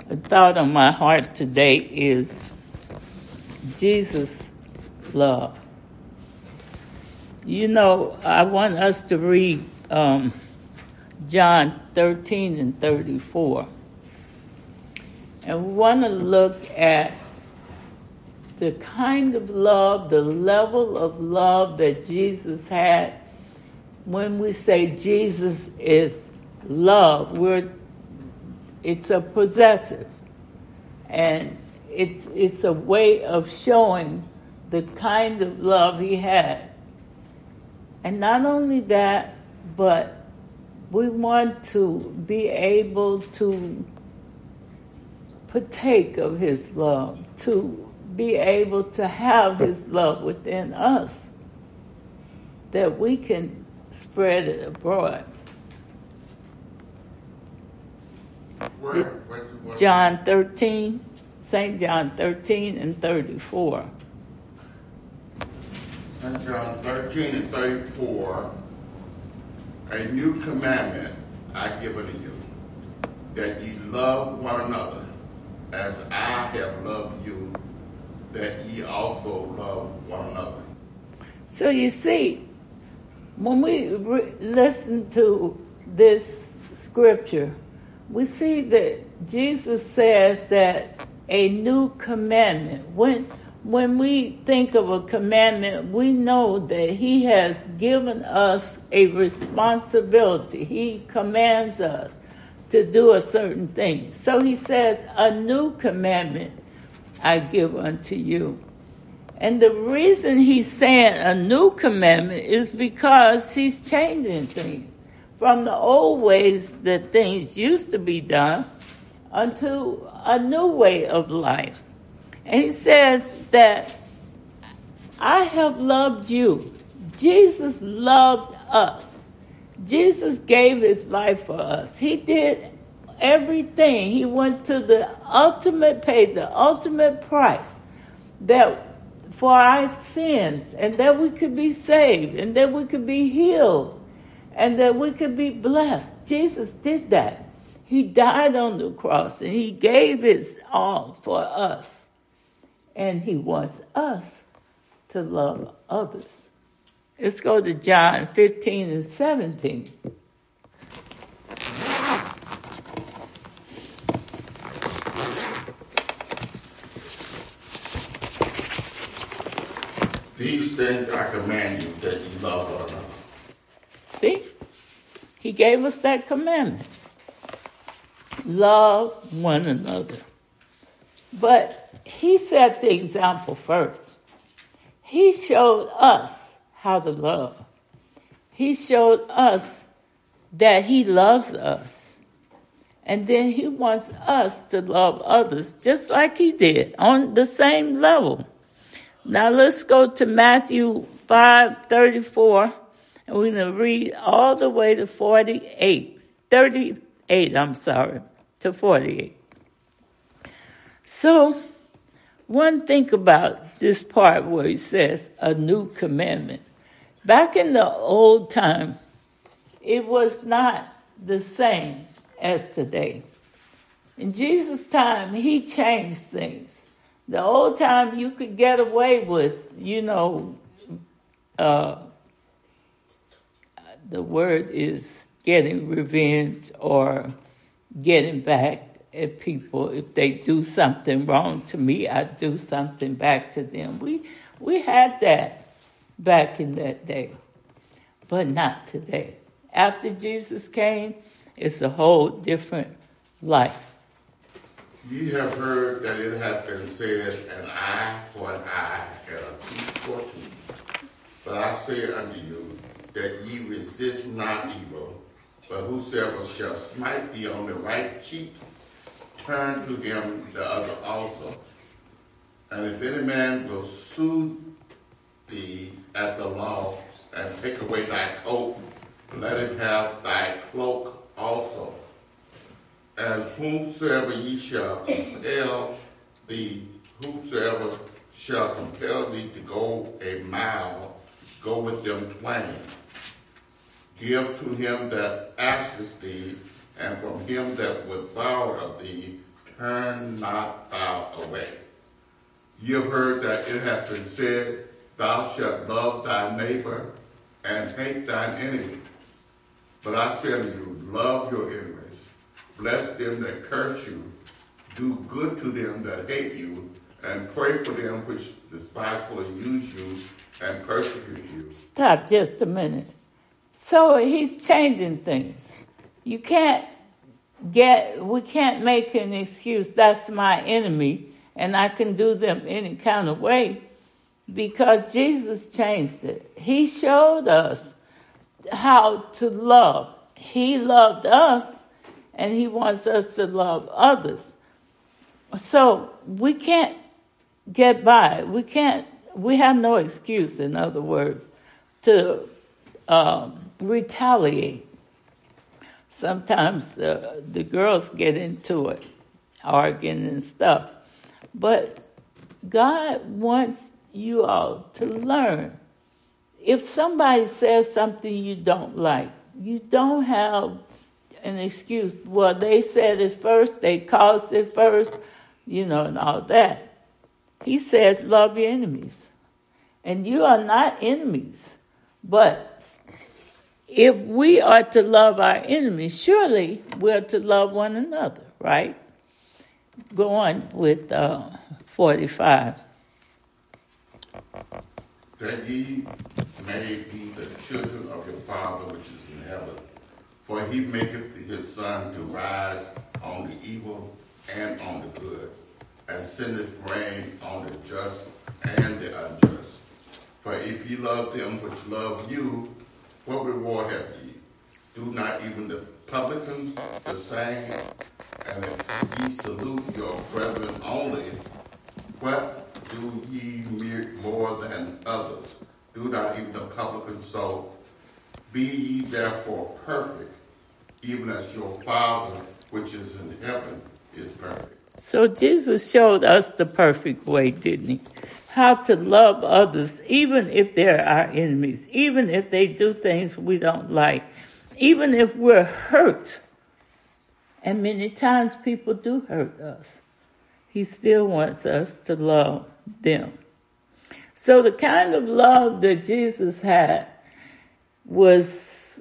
The thought on my heart today is Jesus' love. You know, I want us to read John 13 and 34. And we want to look at the kind of love, the level of love that Jesus had. When we say Jesus is love, it's a possessive. And it's a way of showing the kind of love he had. And not only that, but we want to be able to partake of his love, to be able to have his love within us, that we can spread it abroad. John 13, St. John 13 and 34. St. John 13 and 34, a new commandment I give unto you, that ye love one another, as I have loved you, that ye also love one another. So you see, when we listen to this scripture, we see that Jesus says that a new commandment. When we think of a commandment, we know that he has given us a responsibility. He commands us to do a certain thing. So he says, a new commandment I give unto you. And the reason he's saying a new commandment is because he's changing things from the old ways that things used to be done unto a new way of life. And he says that I have loved you. Jesus loved us. Jesus gave his life for us. He did everything. He went to the ultimate, paid the ultimate price that for our sins, and that we could be saved, and that we could be healed, and that we could be blessed. Jesus did that. He died on the cross, and he gave his all for us. And he wants us to love others. Let's go to John 15 and 17. These things I command you, that you love one another. See? He gave us that commandment. Love one another. But he set the example first. He showed us how to love. He showed us that he loves us. And then he wants us to love others just like he did, on the same level. Now let's go to Matthew 5:34, and we're going to read all the way to 38 to 48. So, one think about this part where he says, a new commandment. Back in the old time, it was not the same as today. In Jesus' time, he changed things. The old time, you could get away with, the word is getting revenge or getting back at people. If they do something wrong to me, I do something back to them. We had that back in that day, but not today. After Jesus came, it's a whole different life. Ye have heard that it hath been said, an eye for an eye, and a tooth for a tooth. But I say unto you, that ye resist not evil, but whosoever shall smite thee on the right cheek, turn to him the other also. And if any man will sue thee at the law, and take away thy coat, let him have thy cloak also. And whomsoever shall compel thee to go a mile, go with them twain. Give to him that asketh thee, and from him that would borrow of thee, turn not thou away. You have heard that it hath been said, thou shalt love thy neighbor and hate thine enemy. But I say unto you, love your enemies, bless them that curse you, do good to them that hate you, and pray for them which despitefully use you and persecute you. Stop just a minute. So he's changing things. We can't make an excuse, that's my enemy, and I can do them any kind of way, because Jesus changed it. He showed us how to love. He loved us, and he wants us to love others. So we can't get by. We have no excuse, in other words, to retaliate. Sometimes the girls get into it, arguing and stuff. But God wants you all to learn. If somebody says something you don't like, you don't have an excuse. Well, they said it first, they caused it first, and all that. He says, love your enemies. And you are not enemies. But if we are to love our enemies, surely we're to love one another, right? Go on with 45. That ye may be the children of your Father which is in heaven. For he maketh his sun to rise on the evil and on the good, and sendeth rain on the just and the unjust. For if ye love them which love you, what reward have ye? Do not even the publicans the same? And if ye salute your brethren only, what do ye more than others? Do not even the publicans so? Be ye therefore perfect, even as your Father which is in heaven is perfect. So Jesus showed us the perfect way, didn't he? How to love others, even if they're our enemies, even if they do things we don't like, even if we're hurt. And many times people do hurt us. He still wants us to love them. So the kind of love that Jesus had was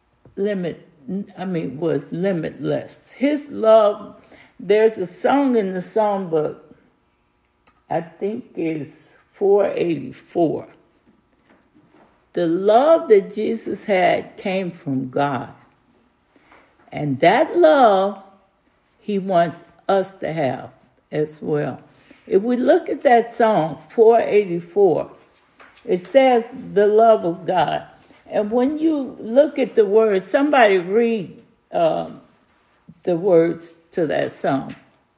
limitless. His love, there's a song in the songbook, I think it's 484. The love that Jesus had came from God. And that love, he wants us to have as well. If we look at that song, 484, it says the love of God. And when you look at the words, somebody read the words to that song.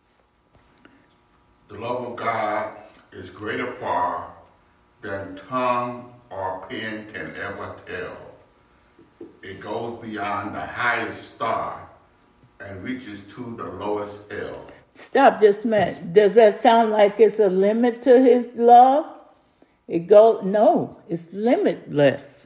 The love of God is greater far than tongue or pen can ever tell. It goes beyond the highest star and reaches to the lowest hell. Stop just a minute. Does that sound like it's a limit to his love? No, it's limitless.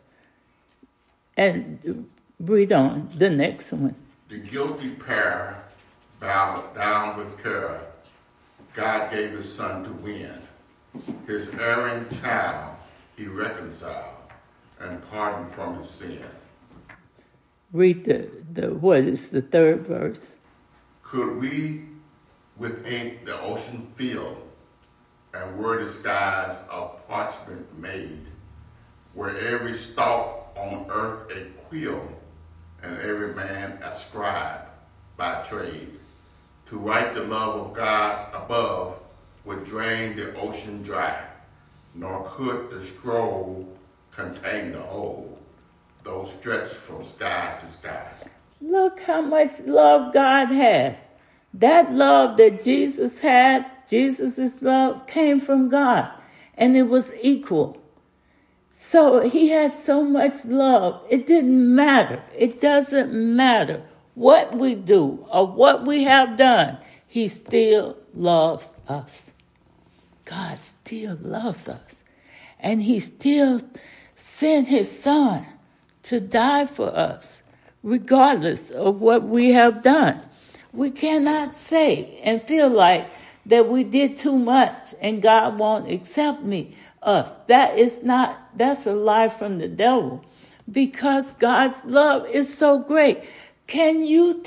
And read on, the next one. The guilty pair bowed down with care. God gave his son to win. His erring child he reconciled and pardoned from his sin. Read what is the third verse? Could we with ink the ocean fill, and were the skies of parchment made, were every stalk on earth a quill, and every man a scribe by trade, to write the love of God above would drain the ocean dry, nor could the scroll contain the whole, though stretched from sky to sky. Look how much love God has. That love that Jesus had, Jesus' love, came from God, and it was equal. So he has so much love. It didn't matter. It doesn't matter what we do or what we have done. He still loves us. God still loves us. And he still sent his son to die for us, regardless of what we have done. We cannot say and feel like that we did too much and God won't accept us. That's a lie from the devil, because God's love is so great. Can you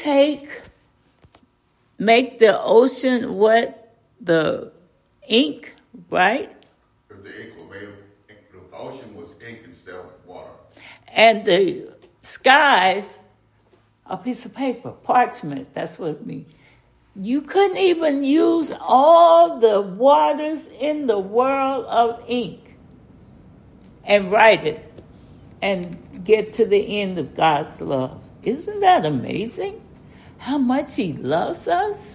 make the ocean what the ink, right? If the ink was made, if the ocean was ink instead of water. And the skies, a piece of paper, parchment, that's what it means. You couldn't even use all the waters in the world of ink and write it and get to the end of God's love. Isn't that amazing? How much He loves us?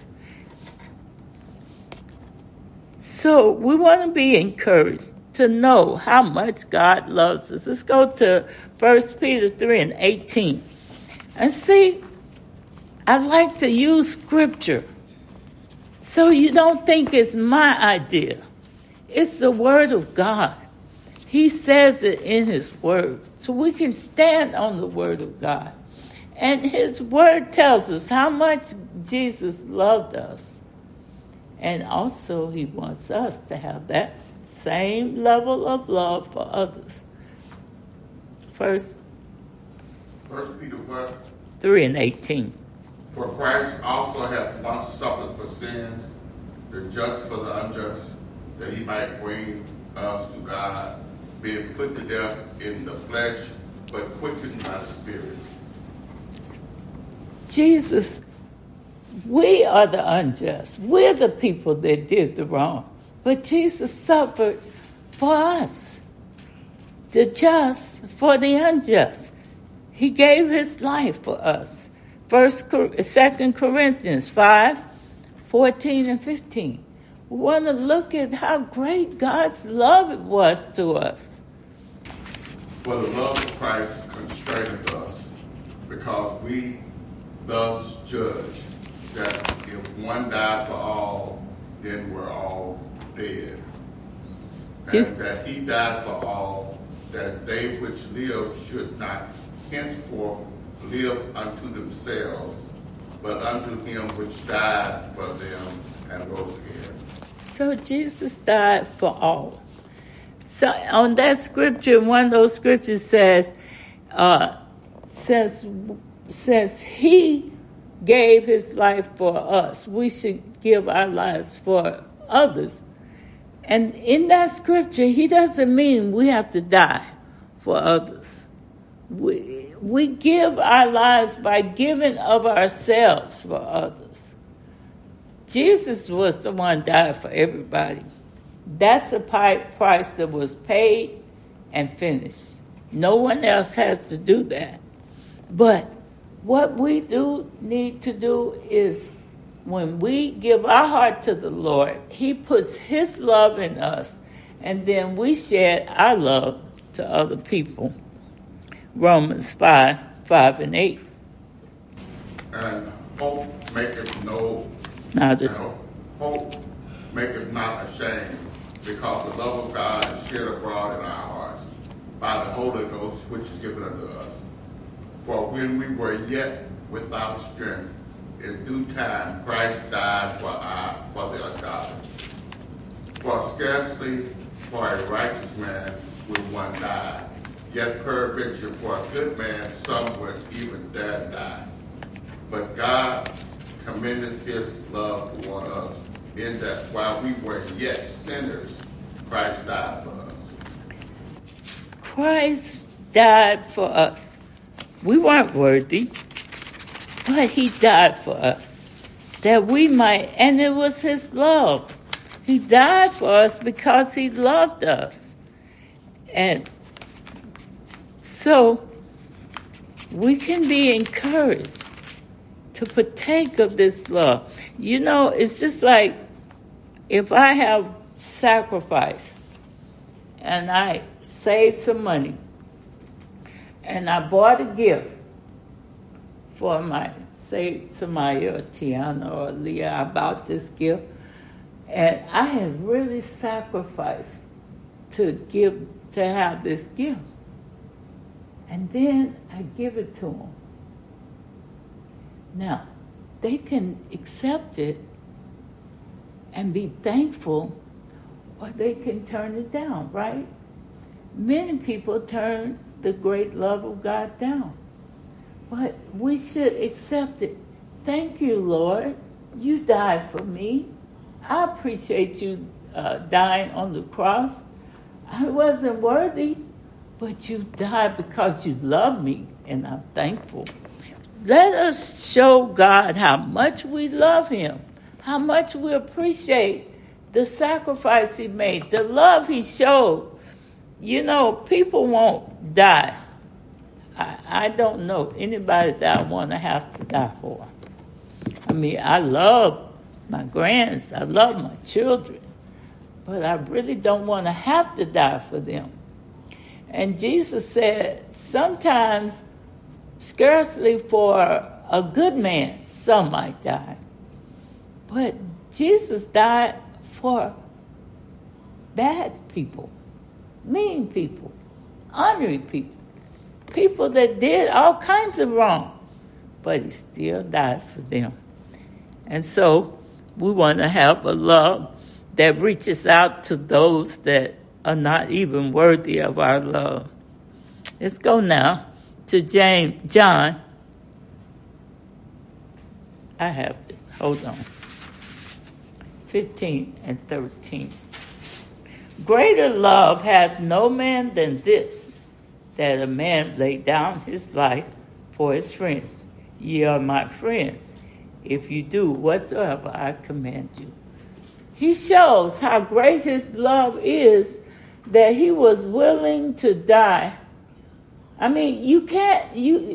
So we want to be encouraged to know how much God loves us. Let's go to 1 Peter 3:18. And see, I like to use scripture so you don't think it's my idea. It's the word of God. He says it in His word. So we can stand on the word of God. And His word tells us how much Jesus loved us. And also He wants us to have that same level of love for others. First Peter what? 3:18. For Christ also hath once suffered for sins, the just for the unjust, that He might bring us to God, being put to death in the flesh, but quickened by the Spirit. Jesus, we are the unjust. We're the people that did the wrong. But Jesus suffered for us, the just for the unjust. He gave His life for us. 2 Corinthians 5:14 and 15. We want to look at how great God's love was to us. For the love of Christ constraineth us, because we thus judge that if one died for all, then we're all dead. And that He died for all, that they which live should not henceforth live unto themselves, but unto Him which died for them and rose again. So Jesus died for all. So on that scripture, one of those scriptures says He gave His life for us. We should give our lives for others. And in that scripture, He doesn't mean we have to die for others. We give our lives by giving of ourselves for others. Jesus was the one who died for everybody. That's a price that was paid and finished. No one else has to do that. But what we do need to do is, when we give our heart to the Lord, He puts His love in us, and then we share our love to other people. Romans 5:5 and 8. And hope maketh not ashamed, because the love of God is shed abroad in our hearts by the Holy Ghost, which is given unto us. For when we were yet without strength, in due time Christ died for the ungodly. For scarcely for a righteous man would one die, yet peradventure for a good man some would even dare to die. But God commended His love toward us, in that while we were yet sinners, Christ died for us. Christ died for us. We weren't worthy, but He died for us, that we might, and it was His love. He died for us because He loved us. And so we can be encouraged to partake of this love. You know, it's just like if I have sacrifice and I saved some money and I bought a gift for say Samaya or Tiana or Leah, I bought this gift, and I had really sacrificed to have this gift. And then I give it to them. Now, they can accept it and be thankful, or they can turn it down, right? Many people turn the great love of God down. But we should accept it. Thank you, Lord. You died for me. I appreciate you dying on the cross. I wasn't worthy, but you died because you love me, and I'm thankful. Let us show God how much we love him, how much we appreciate the sacrifice he made, the love he showed. You know, people won't die. I don't know anybody that I want to have to die for. I mean, I love my grands, I love my children, but I really don't want to have to die for them. And Jesus said, sometimes, scarcely for a good man, some might die. But Jesus died for bad people, mean people, ornery people, people that did all kinds of wrong, but he still died for them. And so we want to have a love that reaches out to those that are not even worthy of our love. Let's go now to John. I have it. Hold on. 15 and 13. Greater love hath no man than this, that a man lay down his life for his friends. Ye are my friends, if you do whatsoever I command you. He shows how great his love is, that he was willing to die. I mean, you can't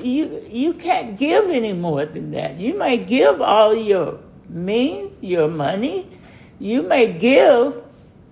give any more than that. You may give all your means, your money. You may give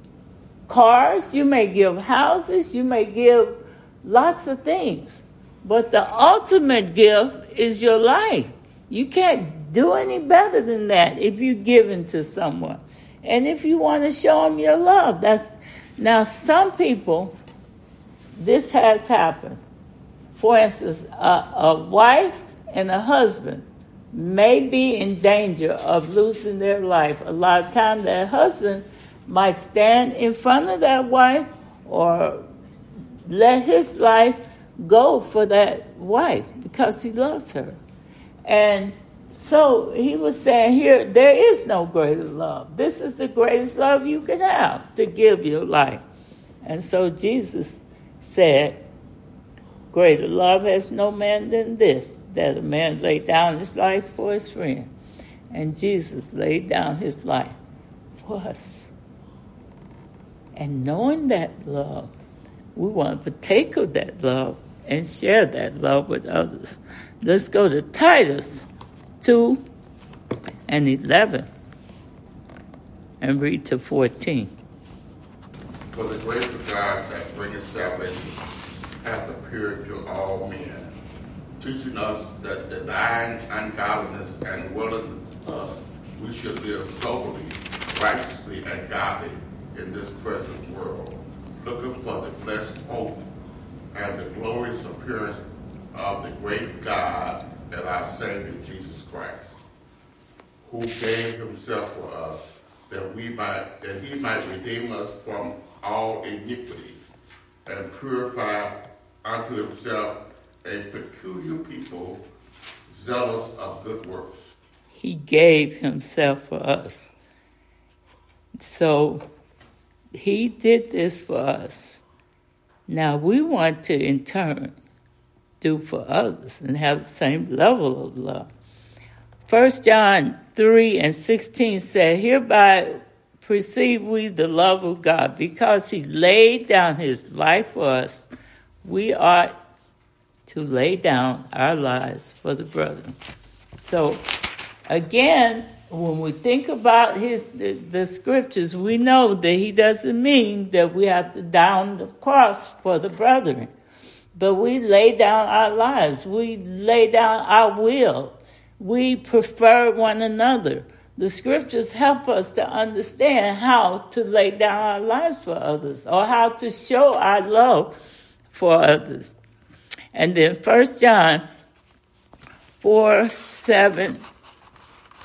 cars. You may give houses. You may give lots of things. But the ultimate gift is your life. You can't do any better than that if you give into someone. And if you want to show them your love, now some people, this has happened. For instance, a wife and a husband may be in danger of losing their life. A lot of times that husband might stand in front of that wife or let his life go for that wife because he loves her. And so he was saying here, there is no greater love. This is the greatest love you can have, to give your life. And so Jesus said, greater love has no man than this, that a man lay down his life for his friend. And Jesus laid down his life for us. And knowing that love, we want to partake of that love and share that love with others. Let's go to Titus 2 and 11 and read to 14. For the grace of God that bringeth salvation hath appeared to all men, teaching us that denying ungodliness and willing us, we should live soberly, righteously, and godly in this present world, looking for the blessed hope and the glorious appearance of the great God and our Savior Jesus Christ, who gave himself for us that he might redeem us from all iniquity and purify unto himself a peculiar people, zealous of good works. He gave himself for us. So he did this for us. Now we want to, in turn, do for others and have the same level of love. 1 John 3 and 16 said, hereby perceive we the love of God, because he laid down his life for us. We ought to lay down our lives for the brethren. So, again, when we think about the scriptures, we know that he doesn't mean that we have to down the cross for the brethren. But we lay down our lives. We lay down our will. We prefer one another. The scriptures help us to understand how to lay down our lives for others, or how to show our love for others. And then 1 John 4, 7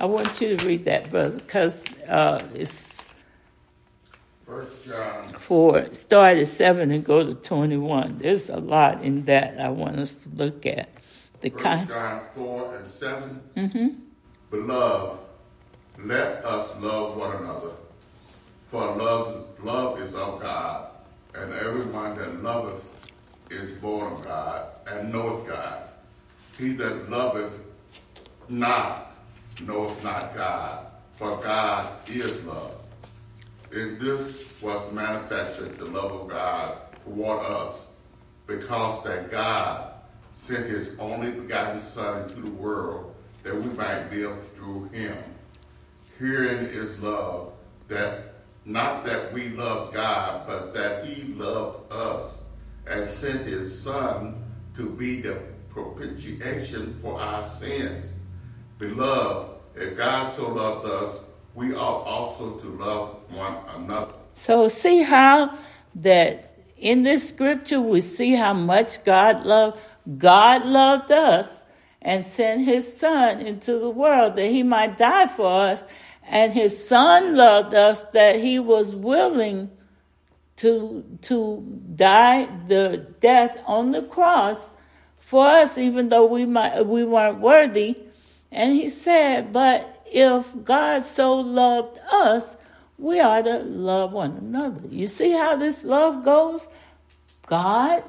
I want you to read that, brother, because it's 1 John. Start at 7 and go to 21. There's a lot in that I want us to look at. 1 John 4 and 7. Mm-hmm. Beloved, let us love one another, for love is of God, and everyone that loveth is born of God, and knoweth God. He that loveth not knoweth not God, for God is love. In this was manifested the love of God toward us, because that God sent his only begotten Son into the world, that we might live through him. Herein is love, that not that we love God, but that he loved us, and sent his Son to be the propitiation for our sins. Beloved, if God so loved us, we ought also to love one another. So see how that in this scripture we see how much God loved. God loved us and sent his Son into the world that he might die for us. And his Son loved us that he was willing to die the death on the cross for us, even though we weren't worthy. And he said, but if God so loved us, we ought to love one another. You see how this love goes? God's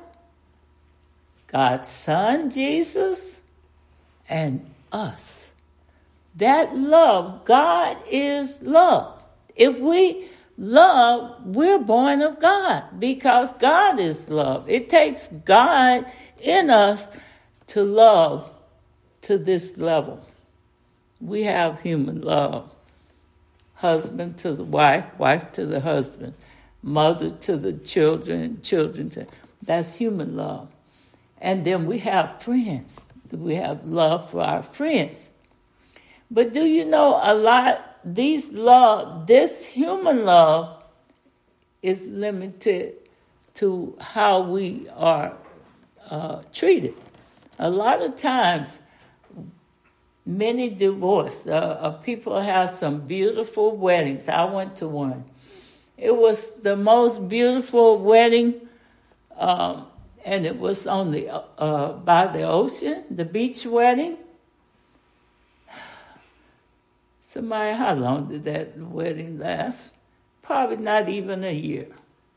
Son, Jesus, and us. That love, God is love. If we love, we're born of God, because God is love. It takes God in us to love to this level. We have human love. Husband to the wife, wife to the husband, mother to the children, children to... That's human love. And then we have friends. We have love for our friends. But do you know this human love is limited to how we are treated. A lot of times, many divorce. People have some beautiful weddings. I went to one. It was the most beautiful wedding, and it was on by the ocean, the beach wedding. Somebody, how long did that wedding last? Probably not even a year.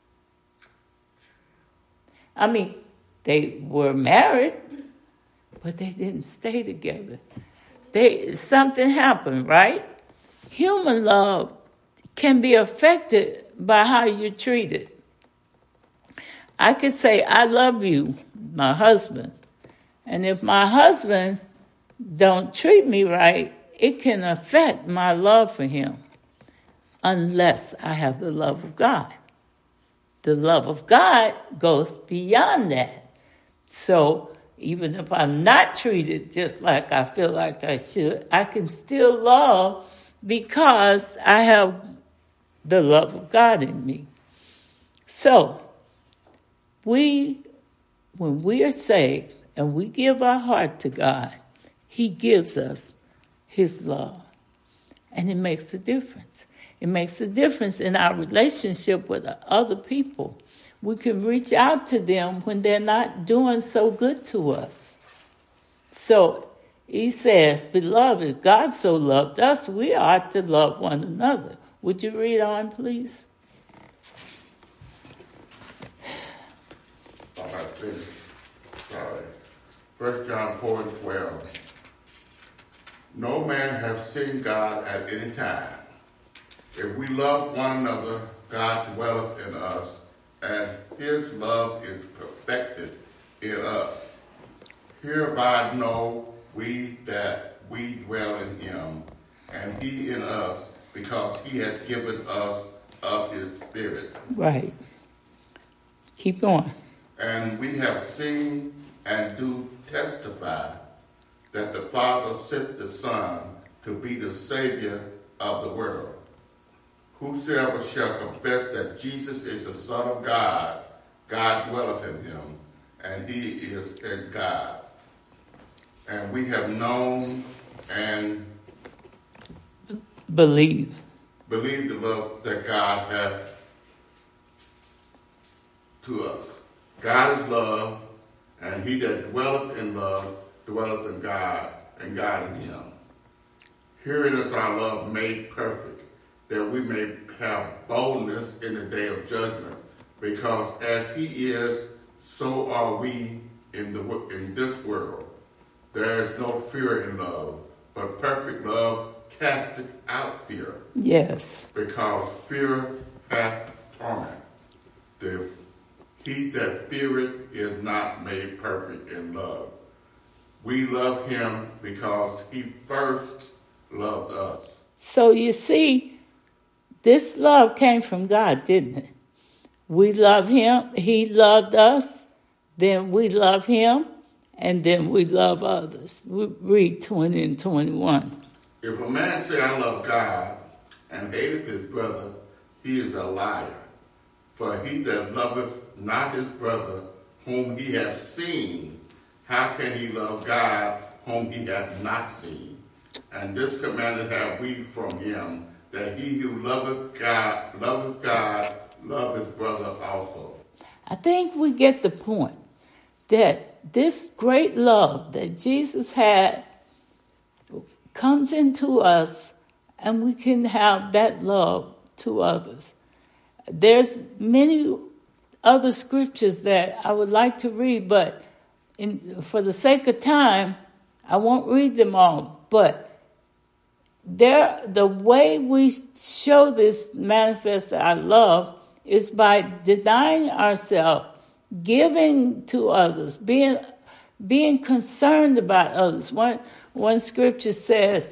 I mean, they were married, but they didn't stay together. Something happened, right? Human love can be affected by how you're treated. I could say, I love you, my husband. And if my husband don't treat me right, it can affect my love for him unless I have the love of God. The love of God goes beyond that. So even if I'm not treated just like I feel like I should, I can still love because I have the love of God in me. So when we are saved and we give our heart to God, he gives us his love. And it makes a difference. It makes a difference in our relationship with other people. We can reach out to them when they're not doing so good to us. So he says, beloved, God so loved us, we ought to love one another. Would you read on, please? All right, please. Sorry. 1 John 4 and 12. No man hath seen God at any time. If we love one another, God dwelleth in us, and his love is perfected in us. Hereby know we that we dwell in him, and he in us, because he hath given us of his Spirit. Right. Keep going. And we have seen and do testify that the Father sent the Son to be the Savior of the world. Whosoever shall confess that Jesus is the Son of God, God dwelleth in him, and he is in God. And we have known and Believe. Believe the love that God has to us. God is love, and he that dwelleth in love dwelleth in God, and God in him. Herein is our love made perfect, that we may have boldness in the day of judgment, because as he is, so are we in this world. There is no fear in love, but perfect love casteth out fear. Yes. Because fear hath torment. He that feareth is not made perfect in love. We love him because he first loved us. So you see, this love came from God, didn't it? We love him, he loved us, then we love him, and then we love others. We read 20 and 21. If a man say, I love God, and hateth his brother, he is a liar. For he that loveth not his brother, whom he hath seen, how can he love God, whom he hath not seen? And this commandment have we from him, that he who loveth God, love his brother also. I think we get the point that this great love that Jesus had comes into us, and we can have that love to others. There's many other scriptures that I would like to read, but for the sake of time, I won't read them all. But the way we show this manifest our love is by denying ourselves, giving to others, being concerned about others. One scripture says,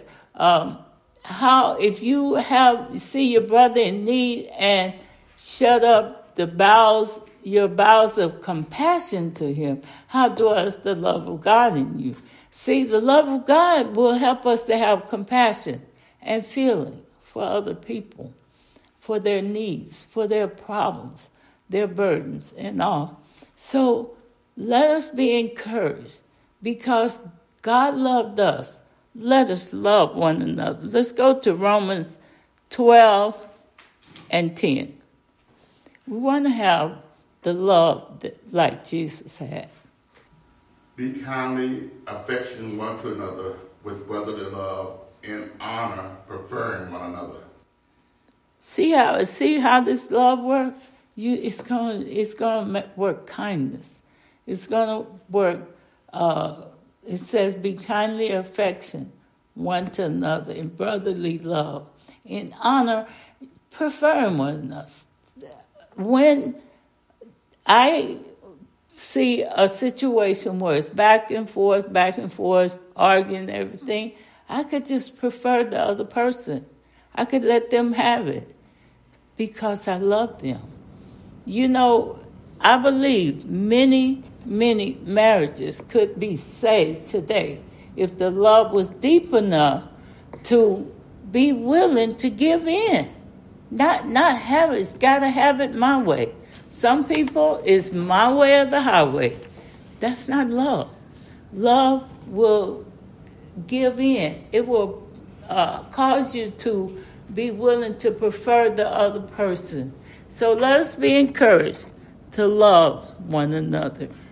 how if you see your brother in need and shut up your bowels of compassion to him, how dwells the love of God in you? See, the love of God will help us to have compassion and feeling for other people, for their needs, for their problems, their burdens, and all. So let us be encouraged, because God loved us. Let us love one another. Let's go to Romans 12 and 10. We want to have the love like Jesus had. Be kindly affectioned one to another with brotherly love, in honor, preferring one another. See how this love works? It's going to work kindness. It's going to work. It says, be kindly affectioned one to another in brotherly love, in honor, preferring one another. When I see a situation where it's back and forth, arguing everything, I could just prefer the other person. I could let them have it because I love them. You know, I believe many, many marriages could be saved today if the love was deep enough to be willing to give in. Not have it. It's got to have it my way. Some people, it's my way or the highway. That's not love. Love will give in. It will cause you to be willing to prefer the other person. So let us be encouraged to love one another.